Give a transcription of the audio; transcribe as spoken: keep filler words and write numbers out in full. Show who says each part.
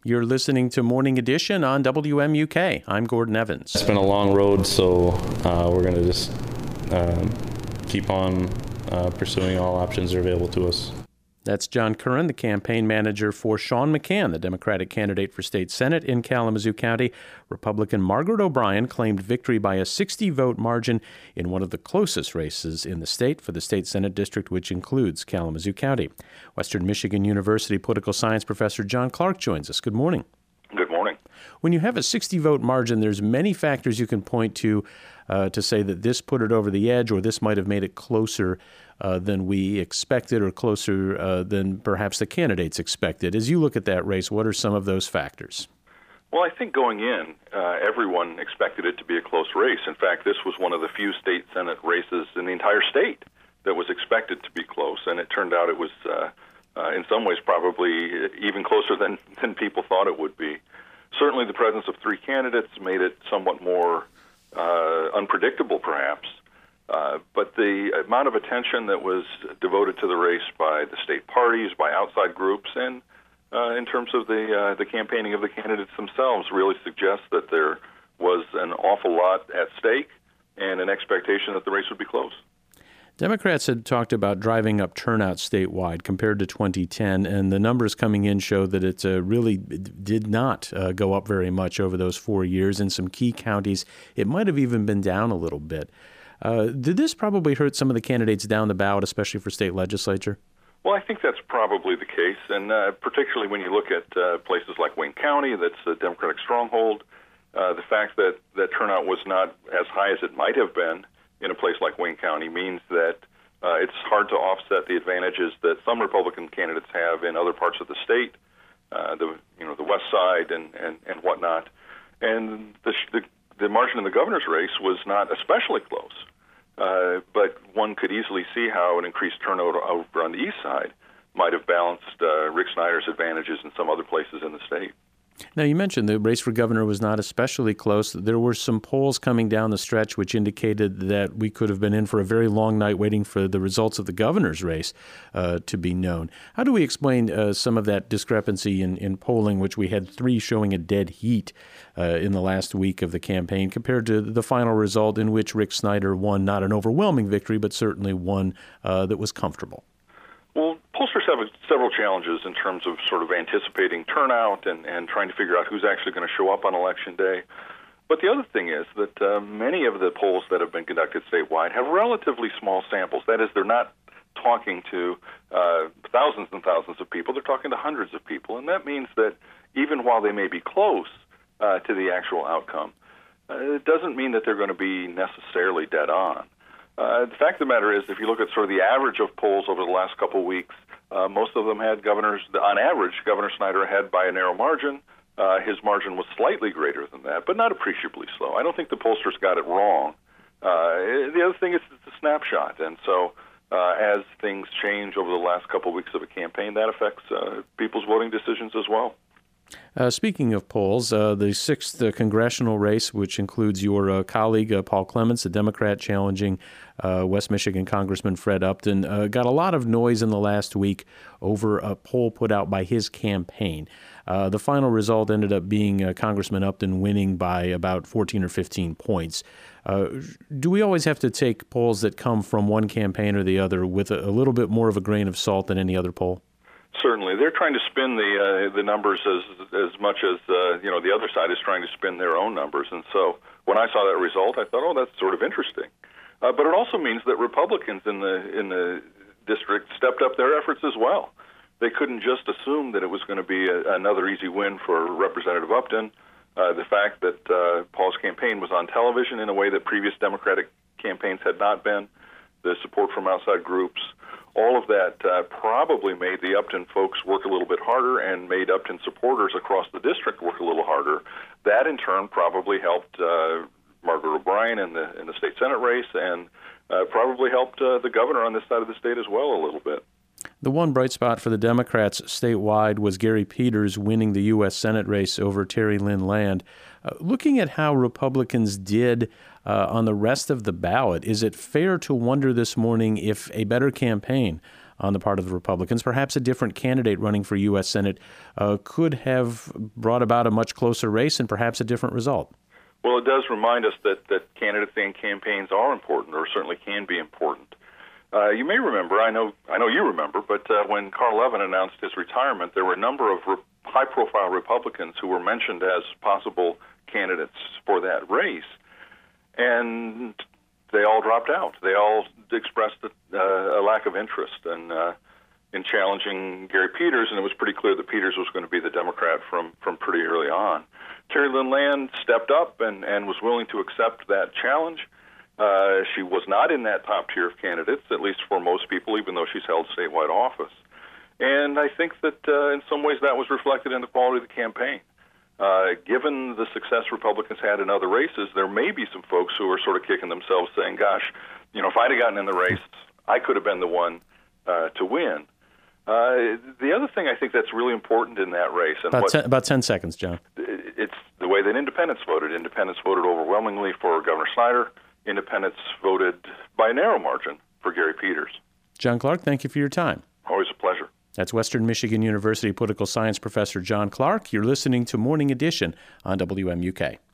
Speaker 1: You're listening to Morning Edition on W M U K. I'm Gordon Evans.
Speaker 2: It's been a long road, so uh, we're going to just um, keep on uh, pursuing all options that are available to us.
Speaker 1: That's John Curran, the campaign manager for Sean McCann, the Democratic candidate for state Senate in Kalamazoo County. Republican Margaret O'Brien claimed victory by a sixty-vote margin in one of the closest races in the state for the state Senate district, which includes Kalamazoo County. Western Michigan University political science professor John Clark joins us. Good morning.
Speaker 3: Good morning.
Speaker 1: When you have a sixty-vote margin, there's many factors you can point to uh, to say that this put it over the edge or this might have made it closer uh, than we expected or closer uh, than perhaps the candidates expected. As you look at that race, what are some of those factors?
Speaker 3: Well, I think going in, uh, everyone expected it to be a close race. In fact, this was one of the few state Senate races in the entire state that was expected to be close, and it turned out it was, uh, uh, in some ways, probably even closer than, than people thought it would be. Certainly the presence of three candidates made it somewhat more uh, unpredictable, perhaps. Uh, but the amount of attention that was devoted to the race by the state parties, by outside groups, and uh, in terms of the uh, the campaigning of the candidates themselves really suggests that there was an awful lot at stake and an expectation that the race would be close.
Speaker 1: Democrats had talked about driving up turnout statewide compared to twenty ten, and the numbers coming in show that it uh, really did not uh, go up very much over those four years. In some key counties, it might have even been down a little bit. Uh, did this probably hurt some of the candidates down the ballot, especially for state legislature?
Speaker 3: Well, I think that's probably the case, and uh, particularly when you look at uh, places like Wayne County, that's a Democratic stronghold, uh, the fact that, that turnout was not as high as it might have been in a place like Wayne County means that uh, it's hard to offset the advantages that some Republican candidates have in other parts of the state, uh, the you know the west side and, and, and whatnot. And the, the the margin in the governor's race was not especially close, uh, but one could easily see how an increased turnout over on the east side might have balanced uh, Rick Snyder's advantages in some other places in the state.
Speaker 1: Now, you mentioned the race for governor was not especially close. There were some polls coming down the stretch which indicated that we could have been in for a very long night waiting for the results of the governor's race uh, to be known. How do we explain uh, some of that discrepancy in, in polling, which we had three showing a dead heat uh, in the last week of the campaign, compared to the final result in which Rick Snyder won not an overwhelming victory, but certainly one uh, that was comfortable?
Speaker 3: Well, pollsters have several challenges in terms of sort of anticipating turnout and, and trying to figure out who's actually going to show up on Election Day. But the other thing is that uh, many of the polls that have been conducted statewide have relatively small samples. That is, they're not talking to uh, thousands and thousands of people. They're talking to hundreds of people. And that means that even while they may be close uh, to the actual outcome, uh, it doesn't mean that they're going to be necessarily dead on. Uh, the fact of the matter is, if you look at sort of the average of polls over the last couple of weeks, uh, most of them had governors, on average, Governor Snyder ahead by a narrow margin. Uh, his margin was slightly greater than that, but not appreciably so. I don't think the pollsters got it wrong. Uh, the other thing is it's a snapshot, and so uh, as things change over the last couple of weeks of a campaign, that affects uh, people's voting decisions as well.
Speaker 1: Uh, speaking of polls, uh, the sixth uh, congressional race, which includes your uh, colleague uh, Paul Clements, a Democrat challenging uh, West Michigan Congressman Fred Upton, uh, got a lot of noise in the last week over a poll put out by his campaign. Uh, the final result ended up being uh, Congressman Upton winning by about fourteen or fifteen points. Uh, do we always have to take polls that come from one campaign or the other with a, a little bit more of a grain of salt than any other poll?
Speaker 3: Certainly, they're trying to spin the uh, the numbers as as much as uh, you know the other side is trying to spin their own numbers. And so, when I saw that result, I thought, "Oh, that's sort of interesting." Uh, but it also means that Republicans in the in the district stepped up their efforts as well. They couldn't just assume that it was going to be a, another easy win for Representative Upton. Uh, the fact that uh, Paul's campaign was on television in a way that previous Democratic campaigns had not been, the support from outside groups, all of that uh, probably made the Upton folks work a little bit harder and made Upton supporters across the district work a little harder. That, in turn, probably helped uh, Margaret O'Brien in the in the state Senate race and uh, probably helped uh, the governor on this side of the state as well a little bit.
Speaker 1: The one bright spot for the Democrats statewide was Gary Peters winning the U S Senate race over Terry Lynn Land. Uh, looking at how Republicans did uh, on the rest of the ballot, is it fair to wonder this morning if a better campaign on the part of the Republicans. Perhaps a different candidate running for U S Senate uh, could have brought about a much closer race and perhaps a different result.
Speaker 3: Well, it does remind us that, that candidates and campaigns are important, or certainly can be important. Uh, you may remember, I know I know you remember, but uh, when Carl Levin announced his retirement, there were a number of re- high-profile Republicans who were mentioned as possible candidates for that race, and they all dropped out. They all expressed a, uh, a lack of interest in, uh, in challenging Gary Peters, and it was pretty clear that Peters was going to be the Democrat from, from pretty early on. Terry Lynn Land stepped up and, and was willing to accept that challenge. Uh, she was not in that top tier of candidates, at least for most people, even though she's held statewide office. And I think that uh, in some ways that was reflected in the quality of the campaign. Uh, given the success Republicans had in other races, there may be some folks who are sort of kicking themselves saying, gosh, you know, if I'd have gotten in the race, I could have been the one uh, to win. Uh, the other thing I think that's really important in that race, and
Speaker 1: about,
Speaker 3: what,
Speaker 1: ten, about ten seconds, John.
Speaker 3: It's the way that independents voted. Independents voted overwhelmingly for Governor Snyder. Independents voted by a narrow margin for Gary Peters.
Speaker 1: John Clark, thank you for your time.
Speaker 3: Always a pleasure.
Speaker 1: That's Western Michigan University political science professor John Clark. You're listening to Morning Edition on W M U K.